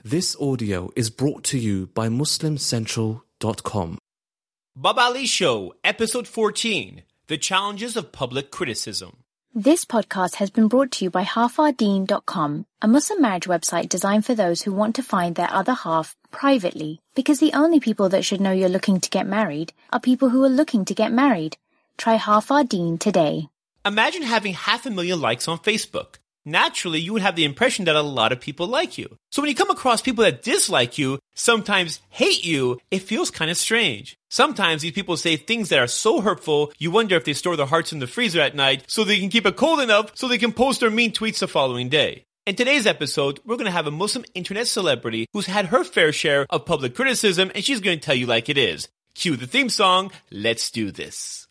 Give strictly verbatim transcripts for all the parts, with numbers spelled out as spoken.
This audio is brought to you by Muslim Central dot com. Baba Ali Show, Episode fourteen, The Challenges of Public Criticism. This podcast has been brought to you by half our deen dot com, a Muslim marriage website designed for those who want to find their other half privately. Because the only people that should know you're looking to get married are people who are looking to get married. Try Half Our Deen today. Imagine having half a million likes on Facebook. Naturally, you would have the impression that a lot of people like you. So when you come across people that dislike you, sometimes hate you, it feels kind of strange. Sometimes these people say things that are so hurtful, you wonder if they store their hearts in the freezer at night so they can keep it cold enough so they can post their mean tweets the following day. In today's episode, we're going to have a Muslim internet celebrity who's had her fair share of public criticism, and she's going to tell you like it is. Cue the theme song. Let's do this.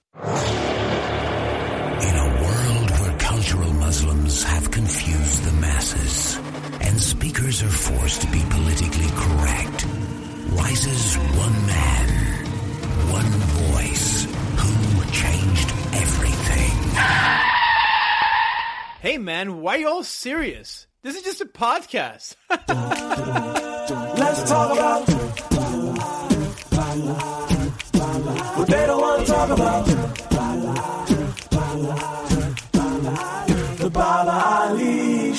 In a world where cultural Muslims have confused the masses and speakers are forced to be politically correct, rises one man, one voice who changed everything. Hey man, why are you all serious? This is just a podcast. Let's talk about what they don't want to talk about. The Baba Ali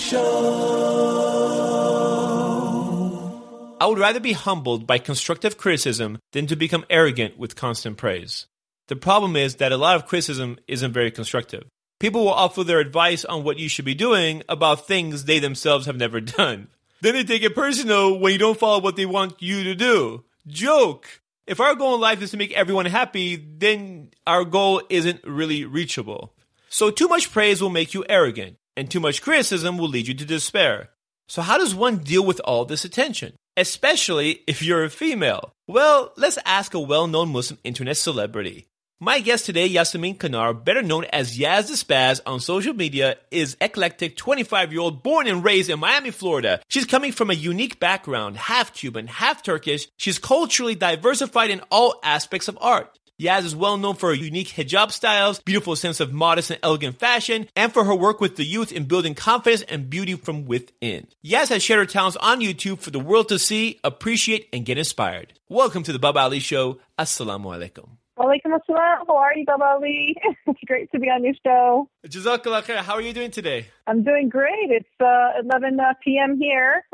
Show. I would rather be humbled by constructive criticism than to become arrogant with constant praise. The problem is that a lot of criticism isn't very constructive. People will offer their advice on what you should be doing about things they themselves have never done. Then they take it personal when you don't follow what they want you to do. Joke! If our goal in life is to make everyone happy, then our goal isn't really reachable. So too much praise will make you arrogant, and too much criticism will lead you to despair. So how does one deal with all this attention? Especially if you're a female. Well, let's ask a well-known Muslim internet celebrity. My guest today, Yasamin Kanar, better known as Yaz the Spaz on social media, is eclectic twenty-five-year-old born and raised in Miami, Florida. She's coming from a unique background, half Cuban, half Turkish. She's culturally diversified in all aspects of art. Yaz is well known for her unique hijab styles, beautiful sense of modest and elegant fashion, and for her work with the youth in building confidence and beauty from within. Yaz has shared her talents on YouTube for the world to see, appreciate, and get inspired. Welcome to the Baba Ali Show. Assalamu alaikum. Walaikum assalam. How are you, Baba Ali? It's great to be on your show. Jazakallah khair. How are you doing today? I'm doing great. It's uh, eleven p.m. here.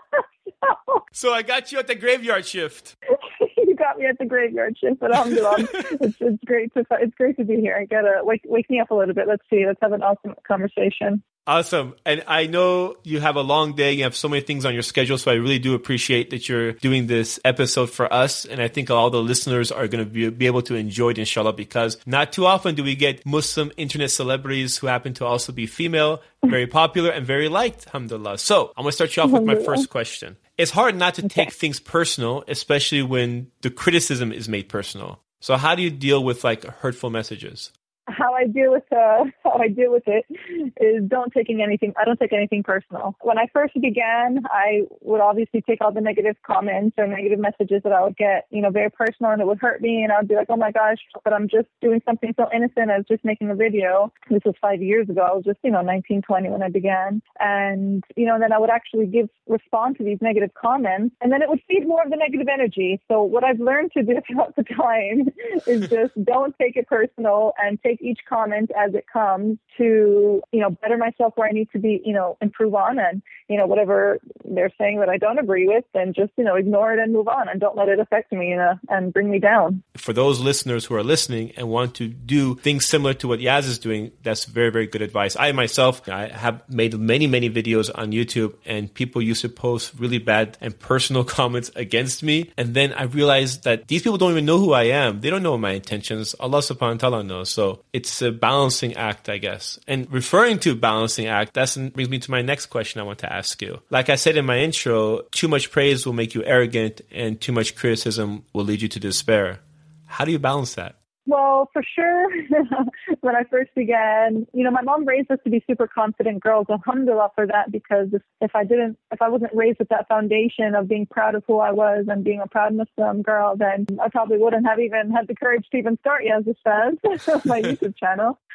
so, so I got you at the graveyard shift. You got me at the graveyard shift, but alhamdulillah, it's, it's great to it's great to be here. I gotta wake wake me up a little bit. Let's see. Let's have an awesome conversation. Awesome. And I know you have a long day. You have so many things on your schedule. So I really do appreciate that you're doing this episode for us. And I think all the listeners are going to be, be able to enjoy it, inshallah, because not too often do we get Muslim internet celebrities who happen to also be female, very popular and very liked, alhamdulillah. So I'm going to start you off with my first question. It's hard not to take things personal, especially when the criticism is made personal. So how do you deal with like hurtful messages? How I deal with uh, how I deal with it is don't taking anything. I don't take anything personal. When I first began, I would obviously take all the negative comments or negative messages that I would get, you know, very personal, and it would hurt me. And I would be like, oh my gosh, but I'm just doing something so innocent. I was just making a video. This was five years ago. I was just, you know, nineteen, twenty when I began, and you know, then I would actually give respond to these negative comments, and then it would feed more of the negative energy. So what I've learned to do throughout the time is just don't take it personal and take each comment as it comes to, you know, better myself where I need to be, you know, improve on, and, you know, whatever they're saying that I don't agree with, then just, you know, ignore it and move on and don't let it affect me, you know, and bring me down. For those listeners who are listening and want to do things similar to what Yaz is doing, that's very, very good advice. I myself, I have made many, many videos on YouTube, and people used to post really bad and personal comments against me. And then I realized that these people don't even know who I am. They don't know my intentions. Allah subhanahu wa ta'ala knows. So it's a balancing act, I guess. And referring to balancing act, that brings me to my next question I want to ask you. Like I said in my intro, too much praise will make you arrogant, and too much criticism will lead you to despair. How do you balance that? Well, for sure, when I first began, you know, my mom raised us to be super confident girls. Alhamdulillah for that, because if, if I didn't, if I wasn't raised with that foundation of being proud of who I was and being a proud Muslim girl, then I probably wouldn't have even had the courage to even start Yaz the Spaz, my YouTube channel.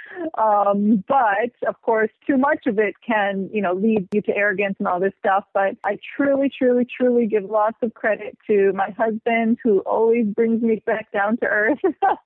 Um, but of course, too much of it can, you know, lead you to arrogance and all this stuff. But I truly, truly, truly give lots of credit to my husband, who always brings me back down to earth.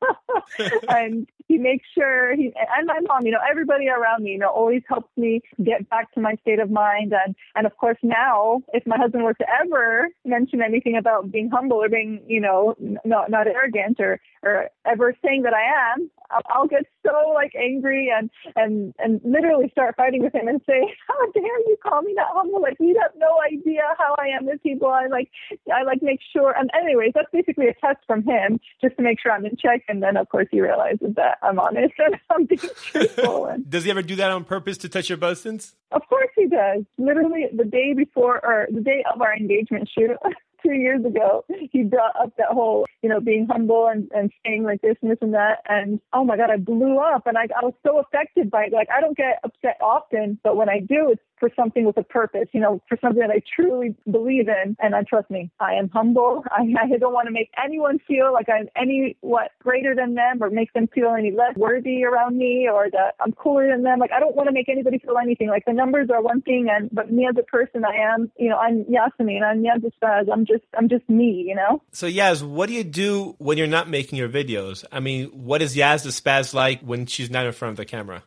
And he makes sure he, and my mom, you know, everybody around me, you know, always helps me get back to my state of mind. And, and of course now, if my husband were to ever mention anything about being humble or being, you know, not, not arrogant or, or ever saying that I am, I'll, I'll get so like angry and, and, and literally start fighting with him and say, how dare you call me not humble? Like, you have no idea how I am with people. I like, I like make sure. And anyways, that's basically a test from him just to make sure I'm in check. And then of course he realizes that I'm honest and I'm being truthful. And does he ever do that on purpose to touch your buttons? Of course he does. Literally the day before or the day of our engagement shoot, two years ago, he brought up that whole, you know, being humble and, and saying like this and this and that. And oh my God, I blew up and I, I was so affected by it. Like, I don't get upset often, but when I do, it's for something with a purpose, you know, for something that I truly believe in. And I trust me, I am humble. I, I don't want to make anyone feel like I'm any what greater than them or make them feel any less worthy around me or that I'm cooler than them. Like, I don't want to make anybody feel anything. Like, the numbers are one thing, and but me as a person, I am, you know, I'm Yasmin, I'm Yaz Spaz. I'm just, I'm just me, you know. So Yaz, what do you do when you're not making your videos? I mean, what is Yaz the Spaz like when she's not in front of the camera?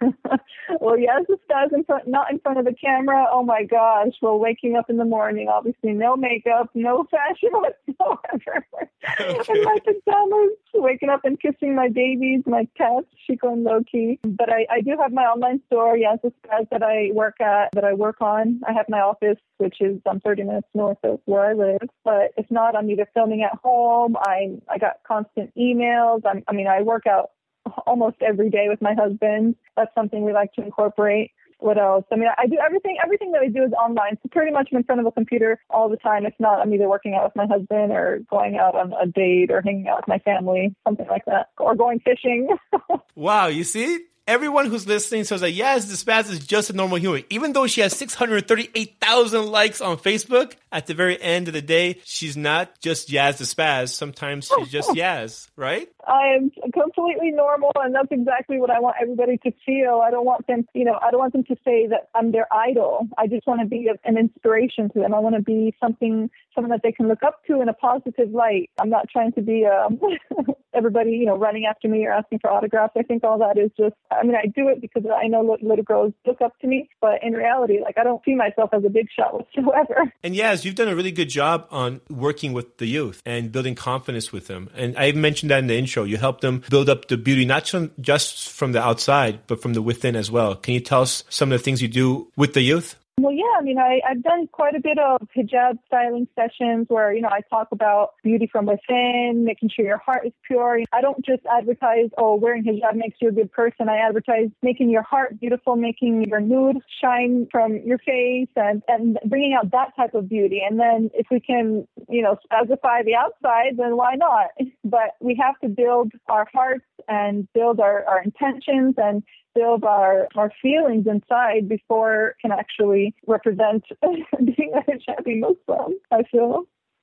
Well, yes, the stars in front, not in front of the camera. Oh my gosh! Well, waking up in the morning, obviously no makeup, no fashion whatsoever. Okay. In my pajamas, waking up and kissing my babies, my cats, Chico and Loki. But I, I do have my online store, yes, the stars that I work at, that I work on. I have my office, which is um, thirty minutes north of where I live. But if not, I'm either filming at home. I I got constant emails. I'm, I mean, I work out almost every day with my husband. That's something we like to incorporate. What else? I mean, I do everything, everything that I do is online. So pretty much I'm in front of a computer all the time. If not, I'm either working out with my husband or going out on a date or hanging out with my family, something like that, or going fishing. Wow. You see? Everyone who's listening says that, yes, the Spaz is just a normal human. Even though she has six hundred thirty-eight thousand likes on Facebook, at the very end of the day, she's not just Yaz the Spaz. Sometimes she's just Yaz, right? I am completely normal, and that's exactly what I want everybody to feel. I don't want them, you know, I don't want them to say that I'm their idol. I just want to be an inspiration to them. I want to be something, something that they can look up to in a positive light. I'm not trying to be um, everybody, you know, running after me or asking for autographs. I think all that is just, I mean, I do it because I know little girls look up to me, but in reality, like, I don't see myself as a big shot whatsoever. And yes, you've done a really good job on working with the youth and building confidence with them. And I mentioned that in the intro. You help them build up the beauty, not just from the outside, but from the within as well. Can you tell us some of the things you do with the youth? Well, yeah, I mean, I, I've done quite a bit of hijab styling sessions where, you know, I talk about beauty from within, making sure your heart is pure. I don't just advertise, oh, wearing hijab makes you a good person. I advertise making your heart beautiful, making your nude shine from your face, and, and bringing out that type of beauty. And then if we can, you know, specify the outside, then why not? But we have to build our hearts and build our, our intentions and build our, our feelings inside before it can actually represent being a hijabi Muslim, I feel.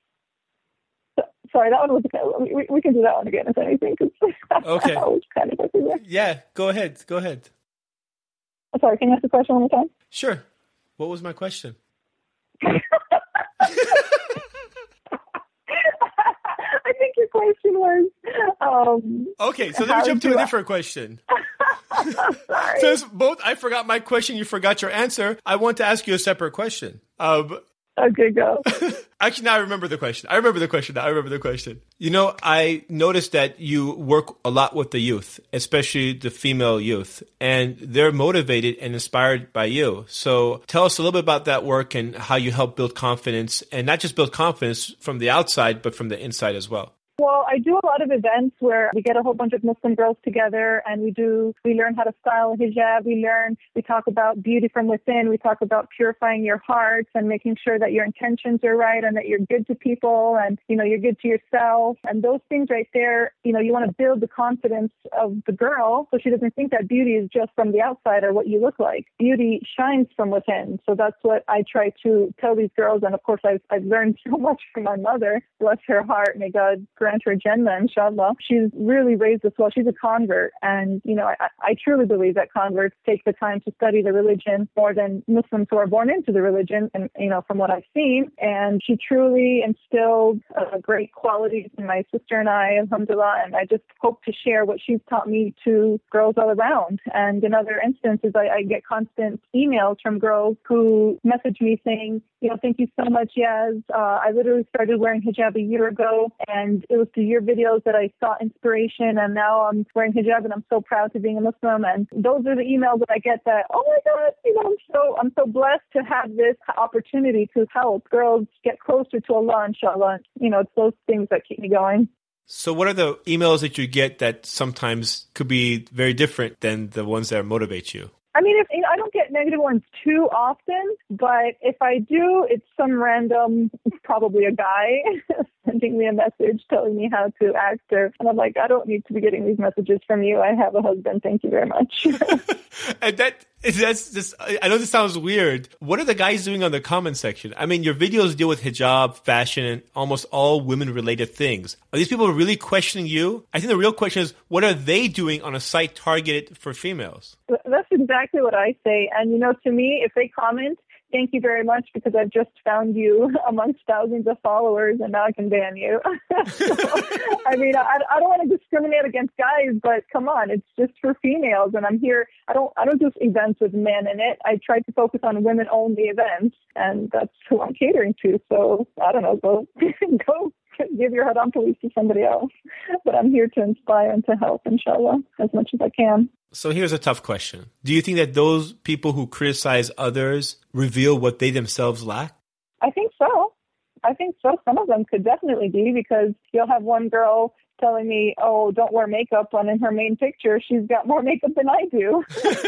So, sorry, that one was, we, we can do that one again if anything. Okay. That was kind of everywhere. Yeah, go ahead. Go ahead. I'm sorry, can you ask the question one more time? Sure. What was my question? I think your question was... Um, okay, so let me jump to a different question. Sorry. Since both I forgot my question, you forgot your answer, I want to ask you a separate question. Um, okay, go. Actually, now I remember the question. I remember the question. Now I remember the question. You know, I noticed that you work a lot with the youth, especially the female youth, and they're motivated and inspired by you. So tell us a little bit about that work and how you help build confidence, and not just build confidence from the outside, but from the inside as well. Well, I do a lot of events where we get a whole bunch of Muslim girls together and we do, we learn how to style a hijab. We learn, we talk about beauty from within. We talk about purifying your hearts and making sure that your intentions are right and that you're good to people and, you know, you're good to yourself. And those things right there, you know, you want to build the confidence of the girl so she doesn't think that beauty is just from the outside or what you look like. Beauty shines from within. So that's what I try to tell these girls. And of course, I've, I've learned so much from my mother. Bless her heart. May God grant her Jannah, inshallah. She's really raised us well. She's a convert. And, you know, I, I truly believe that converts take the time to study the religion more than Muslims who are born into the religion, and, you know, from what I've seen. And she truly instilled uh, great qualities in my sister and I, alhamdulillah. And I just hope to share what she's taught me to girls all around. And in other instances, I, I get constant emails from girls who message me saying, you know, thank you so much, Yaz. Uh, I literally started wearing hijab a year ago, and it was through your videos that I sought inspiration, and now I'm wearing hijab, and I'm so proud to being a Muslim. And those are the emails that I get that, oh my God, you know, I'm so I'm so blessed to have this opportunity to help girls get closer to Allah, inshallah. You know, it's those things that keep me going. So what are the emails that you get that sometimes could be very different than the ones that motivate you? I mean, if you know, I don't get negative ones too often, but if I do, it's some random, probably a guy, sending me a message telling me how to act. Or, and I'm like, I don't need to be getting these messages from you. I have a husband. Thank you very much. And that that's just, I know this sounds weird. What are the guys doing on the comment section? I mean, your videos deal with hijab, fashion, and almost all women-related things. Are these people really questioning you? I think the real question is, what are they doing on a site targeted for females? That's exactly what I say. And, you know, to me, if they comment, thank you very much, because I've just found you amongst thousands of followers and now I can ban you. So, I mean, I, I don't want to discriminate against guys, but come on, it's just for females. And I'm here, I don't I don't do events with men in it. I try to focus on women-only events, and that's who I'm catering to. So, I don't know, go, go give your Haram police to somebody else. But I'm here to inspire and to help, inshallah, as much as I can. So here's a tough question. Do you think that those people who criticize others reveal what they themselves lack? I think so. I think so. Some of them could definitely be, because you'll have one girl telling me, oh, don't wear makeup, when in her main picture, she's got more makeup than I do.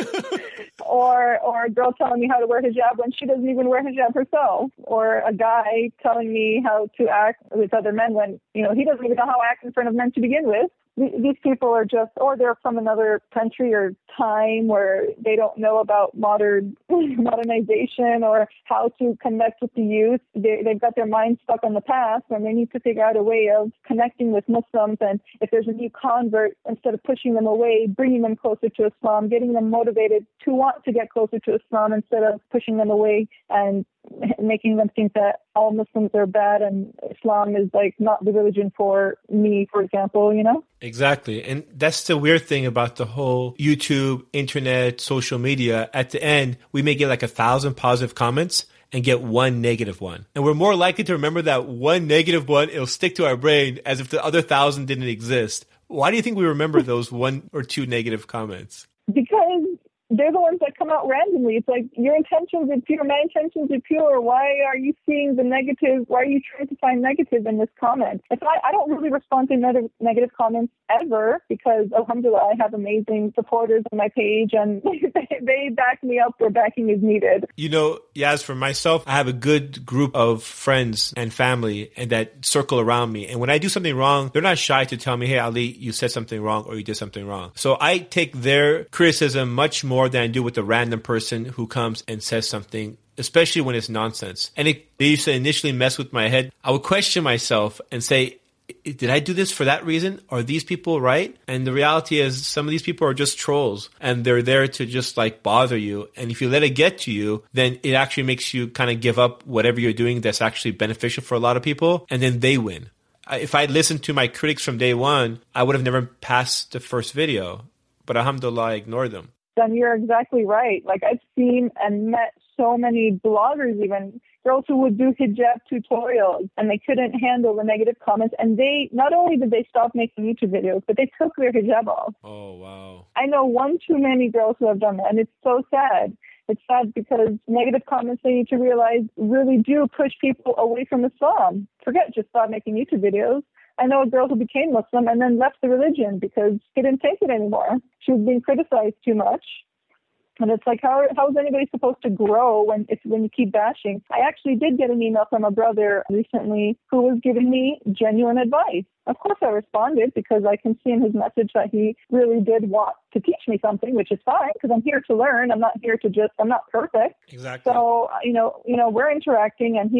or or a girl telling me how to wear hijab when she doesn't even wear hijab herself. Or a guy telling me how to act with other men when, you know, he doesn't even know how to act in front of men to begin with. These people are just, or they're from another country or time where they don't know about modern modernization or how to connect with the youth. They, they've got their minds stuck on the past, and they need to figure out a way of connecting with Muslims. And if there's a new convert, instead of pushing them away, bringing them closer to Islam, getting them motivated to want to get closer to Islam instead of pushing them away and making them think that all Muslims are bad and Islam is like not the religion for me, for example, you know? Exactly. And that's the weird thing about the whole YouTube, internet, social media. At the end, we may get like a thousand positive comments and get one negative one. And we're more likely to remember that one negative one. It'll stick to our brain as if the other thousand didn't exist. Why do you think we remember those one or two negative comments? Because they're the ones that come out randomly. It's like, your intentions are pure, my intentions are pure. Why are you seeing the negative? Why are you trying to find negative in this comment? If I, I don't really respond to negative, negative comments ever, because alhamdulillah, I have amazing supporters on my page, and they, they back me up where backing is needed. You know, Yaz, for myself, I have a good group of friends and family and that circle around me. And when I do something wrong, they're not shy to tell me, hey, Ali, you said something wrong or you did something wrong. So I take their criticism much more than I do with a random person who comes and says something, especially when it's nonsense. And it, they used to initially mess with my head. I would question myself and say, did I do this for that reason? Are these people right? And the reality is some of these people are just trolls, and they're there to just like bother you. And if you let it get to you, then it actually makes you kind of give up whatever you're doing that's actually beneficial for a lot of people. And then they win. If I listened to my critics from day one, I would have never passed the first video. But alhamdulillah, I ignored them. Then you're exactly right. Like, I've seen and met so many bloggers, even girls who would do hijab tutorials, and they couldn't handle the negative comments. And they, not only did they stop making YouTube videos, but they took their hijab off. Oh, wow. I know one too many girls who have done that, and it's so sad. It's sad because negative comments, they need to realize, really do push people away from Islam. Forget just stop making YouTube videos. I know a girl who became Muslim and then left the religion because she didn't take it anymore. She was being criticized too much. And it's like, how how is anybody supposed to grow when it's when you keep bashing? I actually did get an email from a brother recently who was giving me genuine advice. Of course, I responded because I can see in his message that he really did want to teach me something, which is fine because I'm here to learn. I'm not here to just, I'm not perfect. Exactly. So, you know, you know, we're interacting, and he's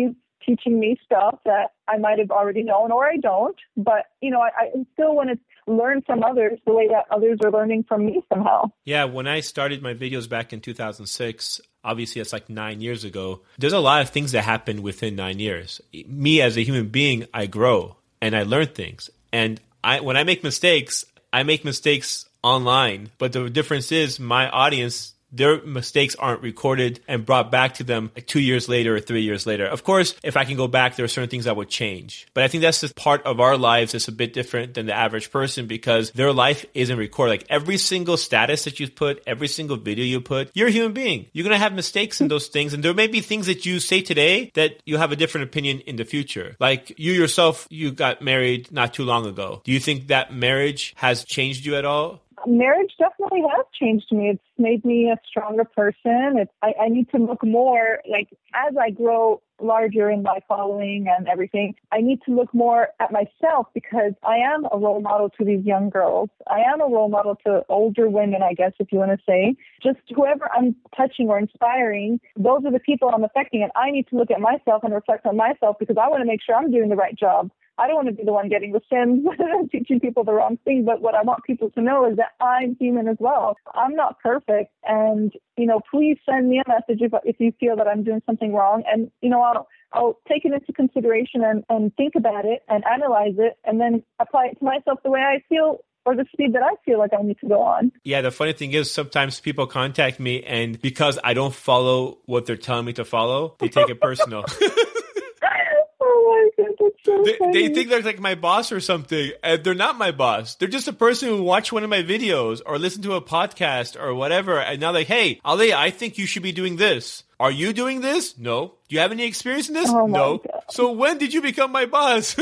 teaching me stuff that I might have already known or I don't. But, you know, I, I still want to learn from others the way that others are learning from me somehow. Yeah, when I started my videos back in two thousand six, obviously that's like nine years ago, there's a lot of things that happen within nine years. Me as a human being, I grow and I learn things. And I, when I make mistakes, I make mistakes online. But the difference is my audience, their mistakes aren't recorded and brought back to them like two years later or three years later. Of course, if I can go back, there are certain things I would change. But I think that's just part of our lives that's a bit different than the average person because their life isn't recorded. Like every single status that you put, every single video you put, you're a human being. You're going to have mistakes in those things. And there may be things that you say today that you have a different opinion in the future. Like you yourself, you got married not too long ago. Do you think that marriage has changed you at all? Marriage definitely has changed me. It's made me a stronger person. It's, I, I need to look more, like, as I grow larger in my following and everything, I need to look more at myself because I am a role model to these young girls. I am a role model to older women, I guess, if you want to say. Just whoever I'm touching or inspiring, those are the people I'm affecting. And I need to look at myself and reflect on myself because I want to make sure I'm doing the right job. I don't want to be the one getting the sins, teaching people the wrong thing, but what I want people to know is that I'm human as well. I'm not perfect. And, you know, please send me a message if, if you feel that I'm doing something wrong. And, you know, I'll, I'll take it into consideration and, and think about it and analyze it and then apply it to myself the way I feel or the speed that I feel like I need to go on. Yeah, the funny thing is sometimes people contact me and because I don't follow what they're telling me to follow, they take it personal. Oh my God, that's so they, funny. they think they're like my boss or something. And they're not my boss. They're just a person who watched one of my videos or listened to a podcast or whatever. And now like, hey, Ali, I think you should be doing this. Are you doing this? No. Do you have any experience in this? Oh my No. God. So when did you become my boss?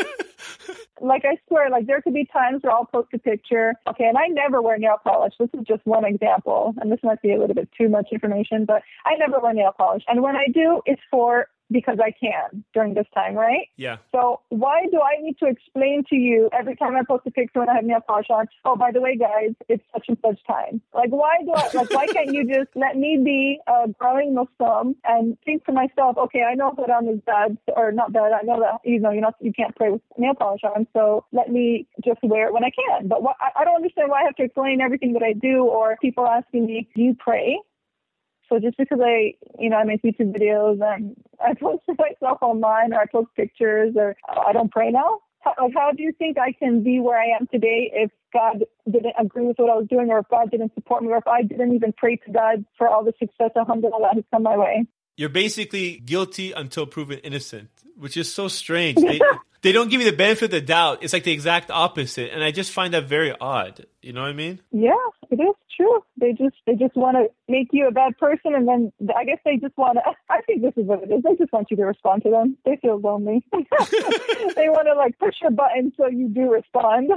Like, I swear, like, there could be times where I'll post a picture. Okay, and I never wear nail polish. This is just one example. And this might be a little bit too much information, but I never wear nail polish. And when I do, it's for because I can during this time, right? Yeah. So why do I need to explain to you every time I post a picture when I have nail polish on, oh, by the way, guys, it's such and such time? Like, why do I, like, why can't you just let me be a growing Muslim and think to myself, okay, I know Haram is bad, or not bad, I know that, you know, you're not, you can't pray with nail polish on, so let me just wear it when I can. But what, I, I don't understand why I have to explain everything that I do, or people asking me, do you pray? So just because I, you know, I make YouTube videos and I post myself online or I post pictures or I don't pray now? How, how do you think I can be where I am today if God didn't agree with what I was doing or if God didn't support me or if I didn't even pray to God for all the success, alhamdulillah, has come my way? You're basically guilty until proven innocent, which is so strange. They, they don't give you the benefit of the doubt. It's like the exact opposite. And I just find that very odd. You know what I mean? Yeah, it is true. They just they just want to make you a bad person. And then I guess they just want to, I think this is what it is. They just want you to respond to them. They feel lonely. They want to like push your button so you do respond.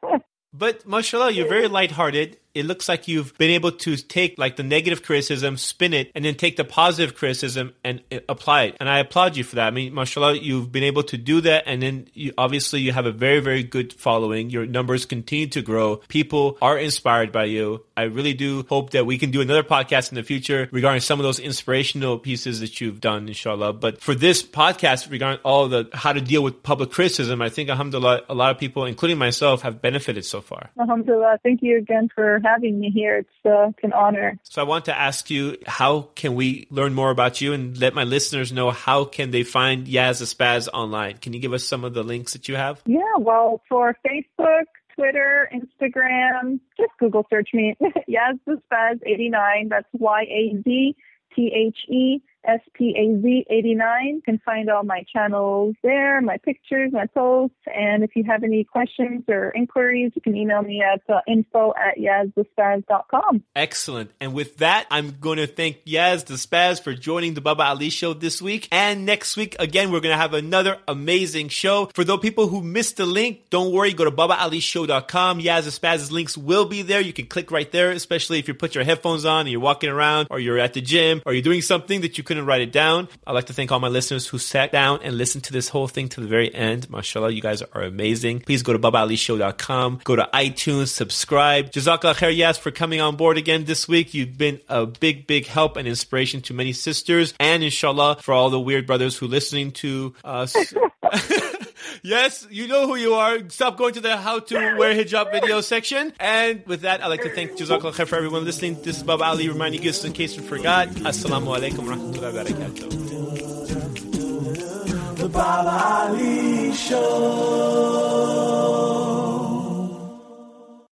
But mashallah, you're very lighthearted. It looks like you've been able to take like the negative criticism, spin it, and then take the positive criticism and uh, apply it. And I applaud you for that. I mean, mashallah, you've been able to do that. And then you, obviously you have a very, very good following. Your numbers continue to grow. People are inspired by you. I really do hope that we can do another podcast in the future regarding some of those inspirational pieces that you've done, inshallah. But for this podcast, regarding all the how to deal with public criticism, I think, alhamdulillah, a lot of people, including myself, have benefited so far. Alhamdulillah. Thank you again for having me here. It's, uh, it's an honor. So I want to ask you, how can we learn more about you and let my listeners know how can they find Yaz the Spaz online? Can you give us some of the links that you have? Yeah, well, for Facebook, Twitter, Instagram, just Google search me. Yaz the Spaz eighty-nine. That's Y A Z T H E S P A Z eighty-nine. You can find all my channels there, my pictures, my posts. And if you have any questions or inquiries, you can email me at uh, info at yaz the spaz dot com. Excellent. And with that, I'm going to thank Yaz the Spaz for joining the Baba Ali Show this week. And next week, again, we're going to have another amazing show. For those people who missed the link, don't worry. Go to baba ali show dot com. Yaz the Spaz's links will be there. You can click right there, especially if you put your headphones on and you're walking around or you're at the gym or you're doing something that you could couldn't write it down. I'd like to thank all my listeners who sat down and listened to this whole thing to the very end. MashaAllah, you guys are amazing. Please go to baba ali show dot com. Go to iTunes, subscribe. Jazakallah khair, Yas, for coming on board again this week. You've been a big, big help and inspiration to many sisters. And inshallah, for all the weird brothers who are listening to us. Yes, you know who you are. Stop going to the how to wear hijab video section. And with that, I'd like to thank Jazakallah khair for everyone listening. This is Baba Ali reminding you, just in case you forgot. Assalamu alaikum wa rahmatullahi wa barakatuh. The Baba Ali Show.